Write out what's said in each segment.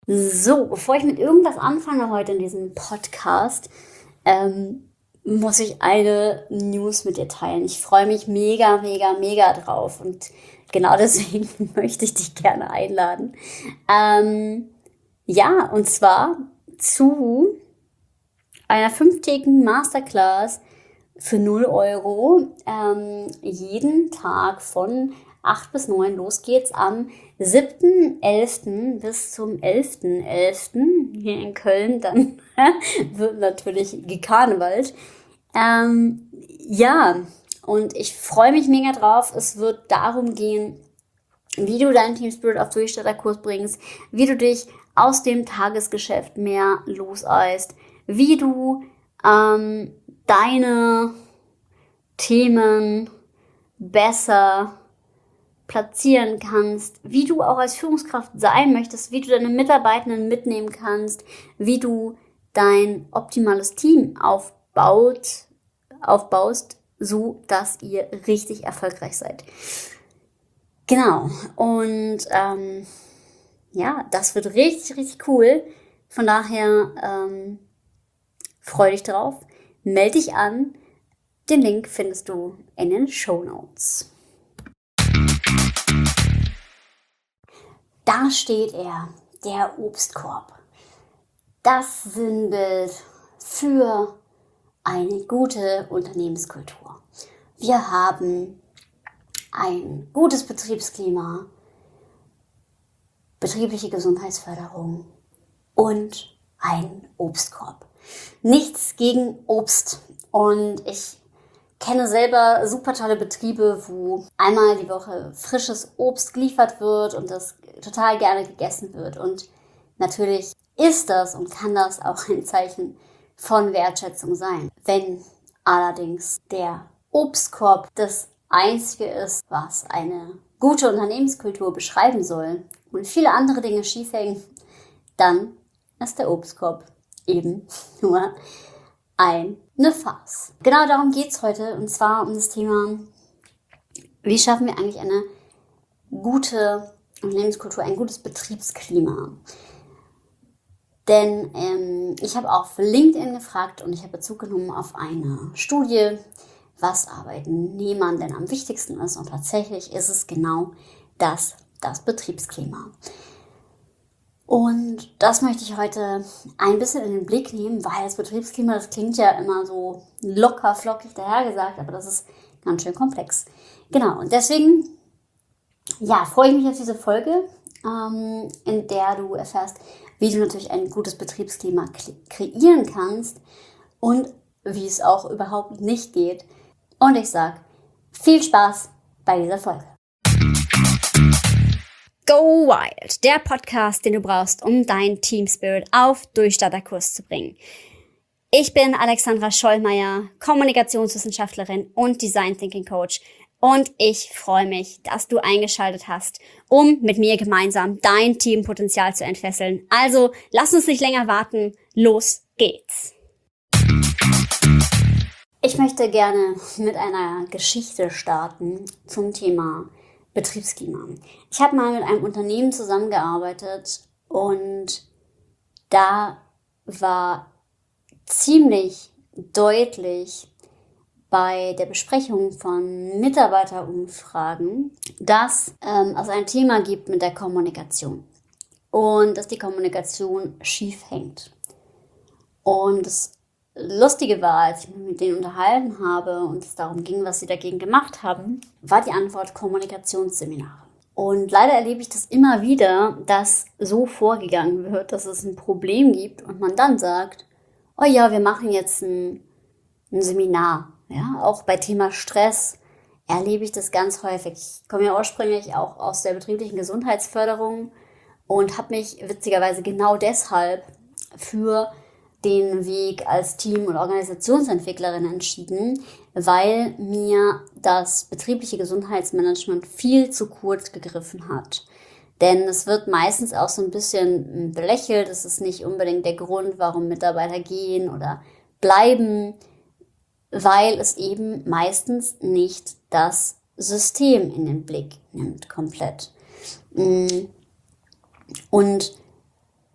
So, bevor ich mit irgendwas anfange heute in diesem Podcast, muss ich eine News mit dir teilen. Ich freue mich mega, mega, mega drauf und genau deswegen möchte ich dich gerne einladen. Ja, und zwar zu einer 5-tägigen Masterclass für 0 Euro, jeden Tag von 8 bis 9. Los geht's am 7.11. bis zum 11.11. hier in Köln. Dann wird natürlich gekarnevalt. Ja, und ich freue mich mega drauf. Es wird darum gehen, wie du deinen Team Spirit auf Durchstarterkurs bringst, wie du dich aus dem Tagesgeschäft mehr loseist, wie du deine Themen besser platzieren kannst, wie du auch als Führungskraft sein möchtest, wie du deine Mitarbeitenden mitnehmen kannst, wie du dein optimales Team aufbaust, so dass ihr richtig erfolgreich seid. Genau. Und ja, das wird richtig, richtig cool. Von daher freu dich drauf. Melde dich an. Den Link findest du in den Shownotes. Da steht er, der Obstkorb. Das Sinnbild für eine gute Unternehmenskultur. Wir haben ein gutes Betriebsklima, betriebliche Gesundheitsförderung und einen Obstkorb. Nichts gegen Obst. Und ich kenne selber super tolle Betriebe, wo einmal die Woche frisches Obst geliefert wird und das total gerne gegessen wird. Und natürlich ist das und kann das auch ein Zeichen von Wertschätzung sein. Wenn allerdings der Obstkorb das Einzige ist, was eine gute Unternehmenskultur beschreiben soll und viele andere Dinge schief hängen, dann ist der Obstkorb eben nur eine Farce. Genau darum geht es heute, und zwar um das Thema, wie schaffen wir eigentlich eine gute Unternehmenskultur, ein gutes Betriebsklima. Denn ich habe auf LinkedIn gefragt und ich habe Bezug genommen auf eine Studie, was Arbeitnehmern denn am wichtigsten ist. Und tatsächlich ist es genau das Betriebsklima. Und das möchte ich heute ein bisschen in den Blick nehmen, weil das Betriebsklima, das klingt ja immer so locker, flockig dahergesagt, aber das ist ganz schön komplex. Genau, und deswegen ja, freue ich mich auf diese Folge, in der du erfährst, wie du natürlich ein gutes Betriebsklima kreieren kannst und wie es auch überhaupt nicht geht. Und ich sage, viel Spaß bei dieser Folge. Go Wild, der Podcast, den du brauchst, um dein Team Spirit auf Durchstarterkurs zu bringen. Ich bin Alexandra Schollmeier, Kommunikationswissenschaftlerin und Design Thinking Coach. Und ich freue mich, dass du eingeschaltet hast, um mit mir gemeinsam dein Teampotenzial zu entfesseln. Also, lass uns nicht länger warten. Los geht's! Ich möchte gerne mit einer Geschichte starten zum Thema Betriebsklima. Ich habe mal mit einem Unternehmen zusammengearbeitet und da war ziemlich deutlich bei der Besprechung von Mitarbeiterumfragen, dass es ein Thema gibt mit der Kommunikation und dass die Kommunikation schief hängt. Und das Lustige war, als ich mich mit denen unterhalten habe und es darum ging, was sie dagegen gemacht haben, war die Antwort Kommunikationsseminare. Und leider erlebe ich das immer wieder, dass so vorgegangen wird, dass es ein Problem gibt und man dann sagt, oh ja, wir machen jetzt ein Seminar. Ja, auch bei Thema Stress erlebe ich das ganz häufig. Ich komme ja ursprünglich auch aus der betrieblichen Gesundheitsförderung und habe mich witzigerweise genau deshalb für den Weg als Team- und Organisationsentwicklerin entschieden, weil mir das betriebliche Gesundheitsmanagement viel zu kurz gegriffen hat. Denn es wird meistens auch so ein bisschen belächelt. Es ist nicht unbedingt der Grund, warum Mitarbeiter gehen oder bleiben, weil es eben meistens nicht das System in den Blick nimmt komplett. Und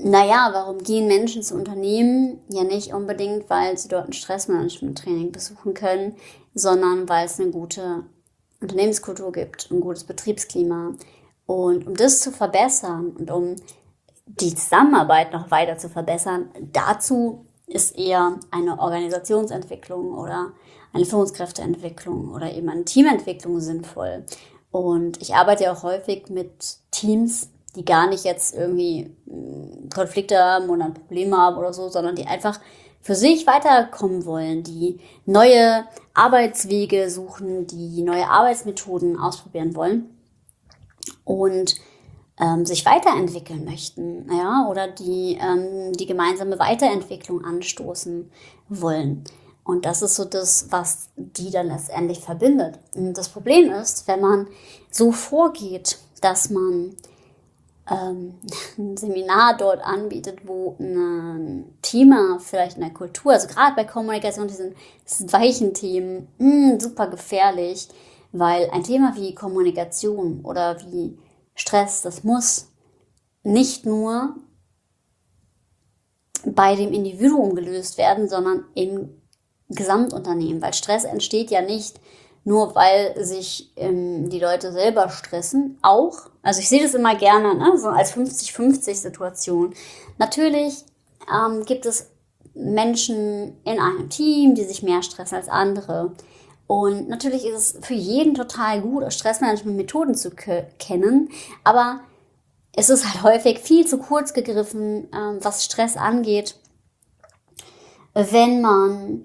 Naja, warum gehen Menschen zu Unternehmen? Ja, nicht unbedingt, weil sie dort ein Stressmanagement-Training besuchen können, sondern weil es eine gute Unternehmenskultur gibt, ein gutes Betriebsklima. Und um das zu verbessern und um die Zusammenarbeit noch weiter zu verbessern, dazu ist eher eine Organisationsentwicklung oder eine Führungskräfteentwicklung oder eben eine Teamentwicklung sinnvoll. Und ich arbeite ja auch häufig mit Teams, die gar nicht jetzt irgendwie Konflikte haben oder ein Problem haben oder so, sondern die einfach für sich weiterkommen wollen, die neue Arbeitswege suchen, die neue Arbeitsmethoden ausprobieren wollen und sich weiterentwickeln möchten, ja, oder die gemeinsame Weiterentwicklung anstoßen wollen. Und das ist so das, was die dann letztendlich verbindet. Und das Problem ist, wenn man so vorgeht, dass man ein Seminar dort anbietet, wo ein Thema vielleicht in der Kultur, also gerade bei Kommunikation, diesen weichen Themen, super gefährlich, weil ein Thema wie Kommunikation oder wie Stress, das muss nicht nur bei dem Individuum gelöst werden, sondern im Gesamtunternehmen, weil Stress entsteht ja nicht nur, weil sich die Leute selber stressen, auch, also ich sehe das immer gerne, ne, so als 50-50-Situation. Natürlich gibt es Menschen in einem Team, die sich mehr stressen als andere. Und natürlich ist es für jeden total gut, Stressmanagement-Methoden zu kennen, aber es ist halt häufig viel zu kurz gegriffen, was Stress angeht, wenn man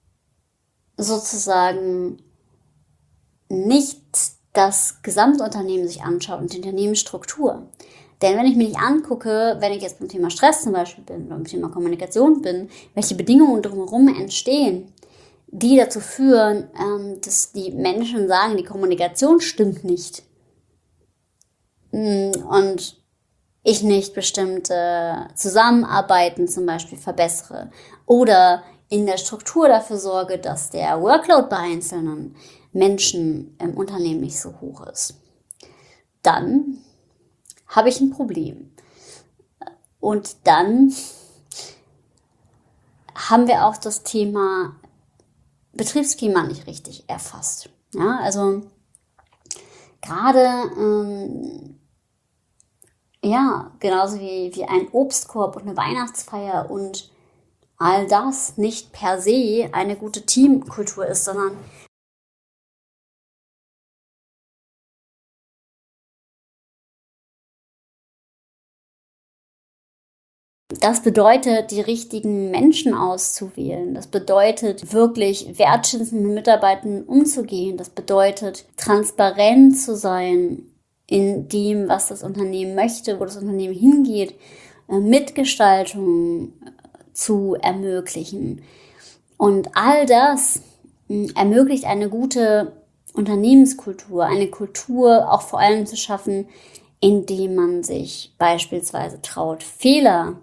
sozusagen nicht das Gesamtunternehmen sich anschaut und die Unternehmensstruktur. Denn wenn ich mir nicht angucke, wenn ich jetzt beim Thema Stress zum Beispiel bin oder beim Thema Kommunikation bin, welche Bedingungen drumherum entstehen, die dazu führen, dass die Menschen sagen, die Kommunikation stimmt nicht. Und ich nicht bestimmte Zusammenarbeiten zum Beispiel verbessere oder in der Struktur dafür sorge, dass der Workload bei einzelnen Menschen im Unternehmen nicht so hoch ist, dann habe ich ein Problem. Und dann haben wir auch das Thema Betriebsklima nicht richtig erfasst. Ja, also gerade genauso wie ein Obstkorb und eine Weihnachtsfeier und all das nicht per se eine gute Teamkultur ist, sondern das bedeutet, die richtigen Menschen auszuwählen. Das bedeutet, wirklich wertschätzend mit Mitarbeitern umzugehen. Das bedeutet, transparent zu sein in dem, was das Unternehmen möchte, wo das Unternehmen hingeht, Mitgestaltung zu ermöglichen. Und all das ermöglicht eine gute Unternehmenskultur, eine Kultur auch vor allem zu schaffen, indem man sich beispielsweise traut, Fehler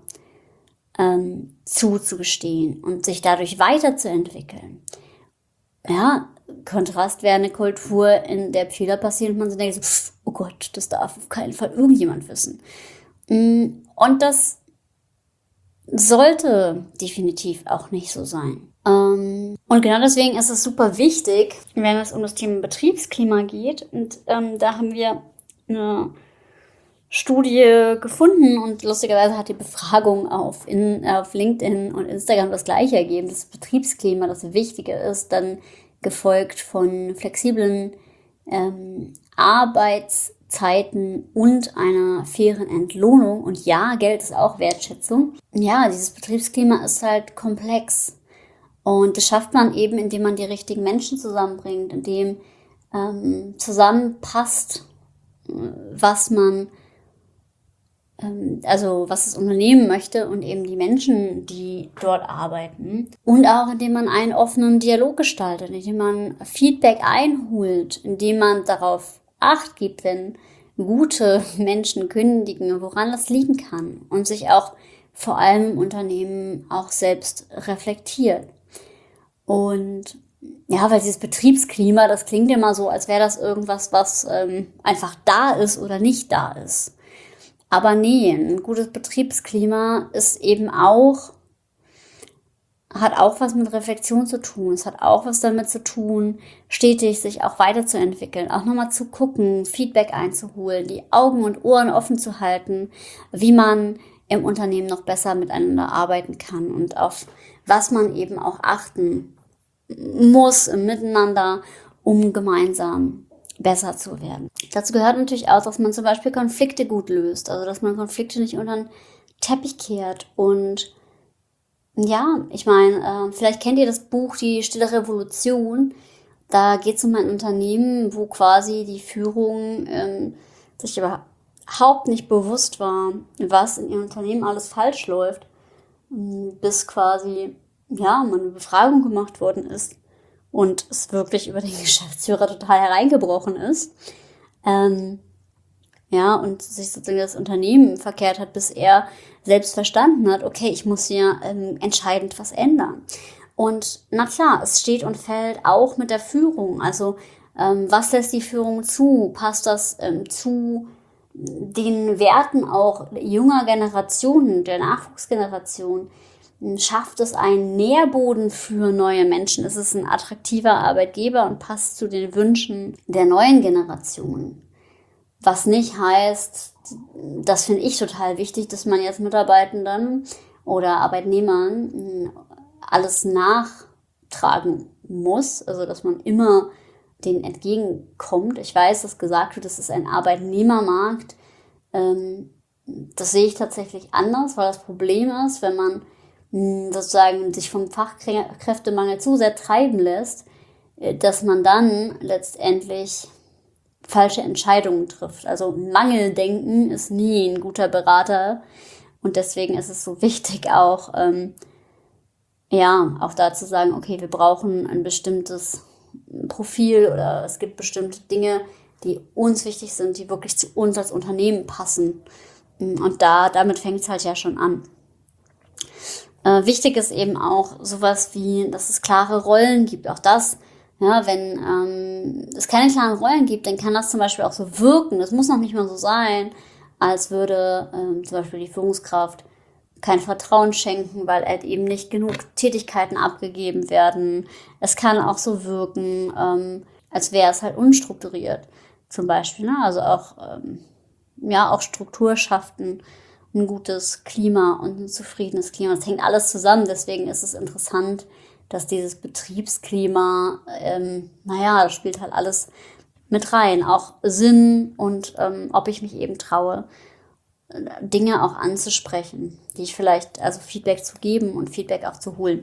zuzugestehen und sich dadurch weiterzuentwickeln. Ja, Kontrast wäre eine Kultur, in der Fehler passieren und man sich denkt, so, oh Gott, das darf auf keinen Fall irgendjemand wissen. Und das sollte definitiv auch nicht so sein. Und genau deswegen ist es super wichtig, wenn es um das Thema Betriebsklima geht. Und da haben wir eine Studie gefunden und lustigerweise hat die Befragung auf LinkedIn und Instagram das Gleiche ergeben, dass Betriebsklima das Wichtige ist, dann gefolgt von flexiblen Arbeitszeiten und einer fairen Entlohnung. Und ja, Geld ist auch Wertschätzung. Ja, dieses Betriebsklima ist halt komplex. Und das schafft man eben, indem man die richtigen Menschen zusammenbringt, indem zusammenpasst, was das Unternehmen möchte und eben die Menschen, die dort arbeiten. Und auch indem man einen offenen Dialog gestaltet, indem man Feedback einholt, indem man darauf Acht gibt, wenn gute Menschen kündigen, woran das liegen kann und sich auch vor allem im Unternehmen auch selbst reflektiert. Und ja, weil dieses Betriebsklima, das klingt immer so, als wäre das irgendwas, was einfach da ist oder nicht da ist. Aber nee, ein gutes Betriebsklima ist eben auch, hat auch was mit Reflexion zu tun. Es hat auch was damit zu tun, stetig sich auch weiterzuentwickeln, auch nochmal zu gucken, Feedback einzuholen, die Augen und Ohren offen zu halten, wie man im Unternehmen noch besser miteinander arbeiten kann und auf was man eben auch achten muss im Miteinander, um gemeinsam besser zu werden. Dazu gehört natürlich auch, dass man zum Beispiel Konflikte gut löst, also dass man Konflikte nicht unter den Teppich kehrt. Und ja, ich meine, vielleicht kennt ihr das Buch Die Stille Revolution. Da geht es um ein Unternehmen, wo quasi die Führung sich überhaupt nicht bewusst war, was in ihrem Unternehmen alles falsch läuft, bis quasi ja mal eine Befragung gemacht worden ist und es wirklich über den Geschäftsführer total hereingebrochen ist. Ja, und sich sozusagen das Unternehmen verkehrt hat, bis er selbst verstanden hat, okay, ich muss hier entscheidend was ändern. Und na klar, es steht und fällt auch mit der Führung. Also was lässt die Führung zu? Passt das zu den Werten auch junger Generationen, der Nachwuchsgeneration? Schafft es einen Nährboden für neue Menschen? Ist es ein attraktiver Arbeitgeber und passt zu den Wünschen der neuen Generation? Was nicht heißt, das finde ich total wichtig, dass man jetzt Mitarbeitenden oder Arbeitnehmern alles nachtragen muss, also dass man immer denen entgegenkommt. Ich weiß, dass gesagt wird, das ist ein Arbeitnehmermarkt. Das sehe ich tatsächlich anders, weil das Problem ist, wenn man sozusagen sich vom Fachkräftemangel zu sehr treiben lässt, dass man dann letztendlich falsche Entscheidungen trifft. Also Mangeldenken ist nie ein guter Berater und deswegen ist es so wichtig auch, auch da zu sagen, okay, wir brauchen ein bestimmtes Profil oder es gibt bestimmte Dinge, die uns wichtig sind, die wirklich zu uns als Unternehmen passen. Und damit fängt es halt ja schon an. Wichtig ist eben auch sowas wie, dass es klare Rollen gibt. Auch das, ja, wenn es keine klaren Rollen gibt, dann kann das zum Beispiel auch so wirken. Das muss noch nicht mal so sein, als würde zum Beispiel die Führungskraft kein Vertrauen schenken, weil halt eben nicht genug Tätigkeiten abgegeben werden. Es kann auch so wirken, als wäre es halt unstrukturiert. Zum Beispiel, ne? Also auch, auch Struktur schaffen, ein gutes Klima und ein zufriedenes Klima. Das hängt alles zusammen. Deswegen ist es interessant, dass dieses Betriebsklima, das spielt halt alles mit rein. Auch Sinn und ob ich mich eben traue, Dinge auch anzusprechen, die ich vielleicht, also Feedback zu geben und Feedback auch zu holen.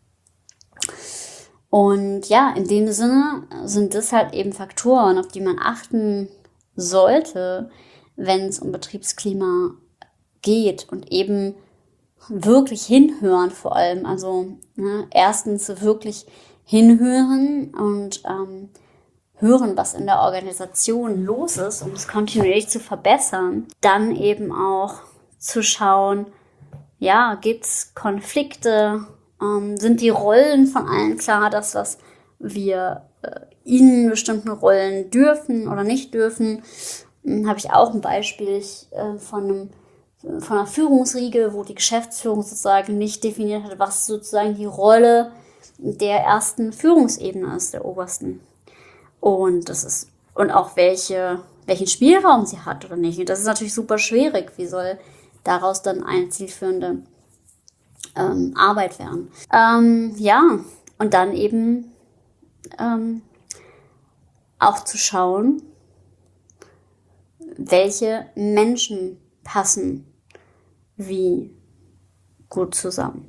Und ja, in dem Sinne sind das halt eben Faktoren, auf die man achten sollte, wenn es um Betriebsklima geht und eben wirklich hinhören vor allem. Also erstens wirklich hinhören und hören, was in der Organisation los ist, um es kontinuierlich zu verbessern. Dann eben auch zu schauen, ja, gibt es Konflikte? Sind die Rollen von allen klar, dass was wir in bestimmten Rollen dürfen oder nicht dürfen? Habe ich auch ein Beispiel von einer Führungsriege, wo die Geschäftsführung sozusagen nicht definiert hat, was sozusagen die Rolle der ersten Führungsebene ist, der obersten. Und auch welchen Spielraum sie hat oder nicht. Und das ist natürlich super schwierig. Wie soll daraus dann eine zielführende Arbeit werden? Und dann eben auch zu schauen, welche Menschen passen wie gut zusammen.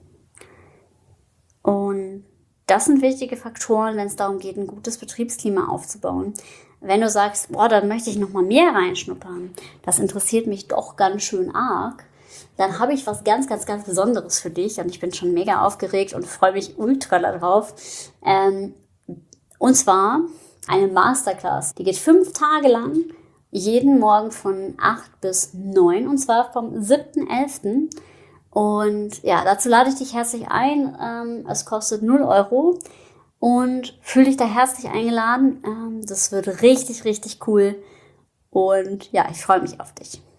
Und das sind wichtige Faktoren, wenn es darum geht, ein gutes Betriebsklima aufzubauen. Wenn du sagst, dann möchte ich noch mal mehr reinschnuppern, das interessiert mich doch ganz schön arg, dann habe ich was ganz, ganz, ganz Besonderes für dich und ich bin schon mega aufgeregt und freue mich ultra darauf. Und zwar eine Masterclass, die geht 5 Tage lang, jeden Morgen von 8 bis 9 und zwar vom 7.11. Und ja, dazu lade ich dich herzlich ein. Es kostet 0 Euro und fühle dich da herzlich eingeladen. Das wird richtig, richtig cool. Und ja, ich freue mich auf dich.